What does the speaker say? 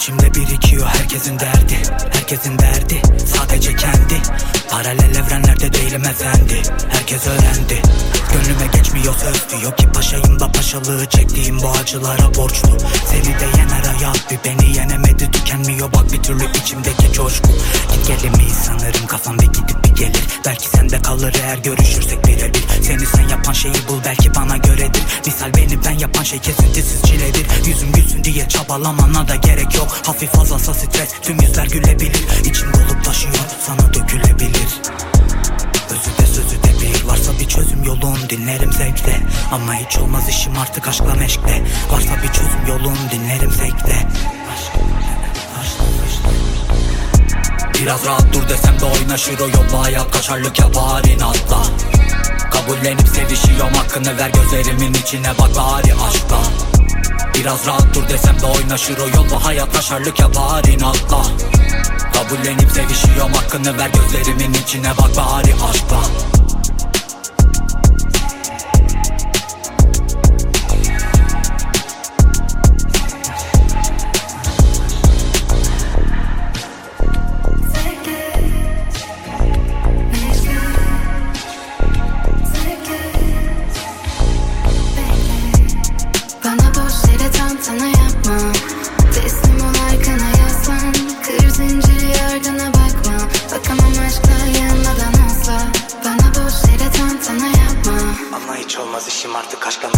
İçimde birikiyor herkesin derdi, herkesin derdi sadece kendi. Paralel evrenlerde değilim efendi, herkes öğrendi. Gönlüme geçmiyor söz, diyor ki paşayım da paşalığı çektiğim bu acılara borçlu. Seni de yener hayat, bir beni yenemedi, tükenmiyor bak bir türlü içimdeki coşku. Git gelemeyiz sanırım, kafam bir gidip bir gelir. Belki sende kalır eğer görüşürsek birebir. Seni sen yapan şeyi bul, belki bana göredir. Misal beni ben yapan şey kesintisiz çiledir. Yüzüm gülsün diye çabalamana da gerek yok. Hafif fazlasa stres, tüm yüzler gülebilir. İçim dolup taşıyor, sana dökülebilir. Özü de sözü de bir, varsa bir çözüm yolun dinlerim zevkle. Ama hiç olmaz işim artık aşkla meşkle. Varsa bir çözüm yolun dinlerim zevkle. Biraz rahat dur desem de oynaşır o yolda, hayat kaçarlık yapar inatla. Kabullenip sevişiyorum, hakkını ver gözlerimin içine bak bari aşkla. Biraz rahat dur desem de oynaşır o yolda, hayat kaçarlık yapar inatla. Kabullenip sevişiyorum, hakkını ver gözlerimin içine bak bari aşkla. Sana yapma, teslim ol arkana yaslan. Kır zinciri ardına bakma, bakamam aşkla yanmadan asla. Bana boş yere tantana yapma. Ama hiç olmaz işim artık aşkla